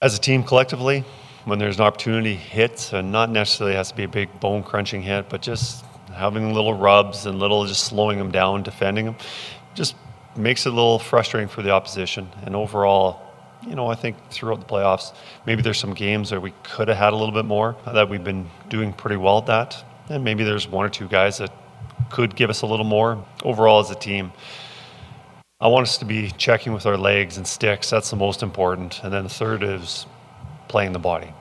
As a team collectively, when there's an opportunity hits, and not necessarily has to be a big bone crunching hit, but just having little rubs and little just slowing them down, defending them, just makes it a little frustrating for the opposition. And overall, I think throughout the playoffs, maybe there's some games where we could have had a little bit more, that we've been doing pretty well at that. And maybe there's one or two guys that could give us a little more. Overall, as a team, I want us to be checking with our legs and sticks. That's the most important. And then the third is playing the body.